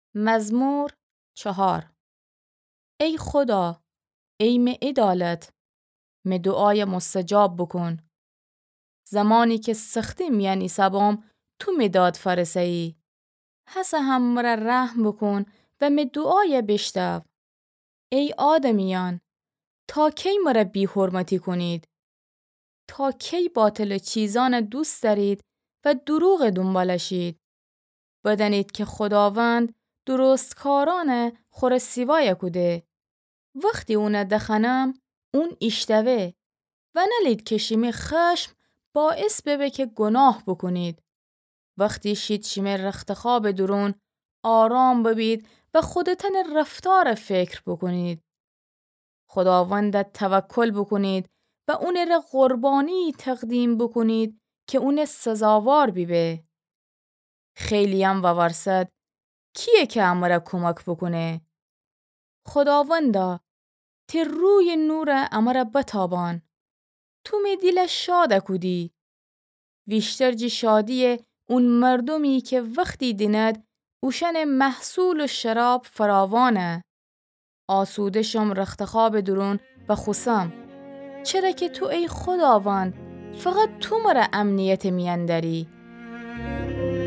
مزمور 4. ای خدا، ای می عدالت، می دعای مستجاب بکن. زمانی که سختی میانی سبام، تو می داد فرسایی. حس هم مرا رحم بکن و می دعای بشتو. ای آدمیان، تا کی مرا بی حرمتی کنید؟ تا کی باطل چیزان دوست دارید و دروغ دنبالشید؟ بدانید که خداوند درستکاران خور سیوای کده. وقتی اون دخنم اون ایشتوه و نلید که شیمی خشم باعث ببه که گناه بکنید. وقتی شید شیمی رختخواب درون آرام ببید و خودتن رفتار فکر بکنید. خداوند توکل بکنید و اون را قربانی تقدیم بکنید که اون سزاوار بیبه. خیلی هم وورسد کیه که امرا کمک بکنه؟ خداوندا تی روی نور امرا بتابان. تو می دیل شاد کودی. ویشتر جی شادیه اون مردمی که وقتی دیند اوشن محصول و شراب فراوانه. آسوده شم رختخواب درون و خسم. چرا که تو ای خداوند فقط تو مرا امنیت میانداری؟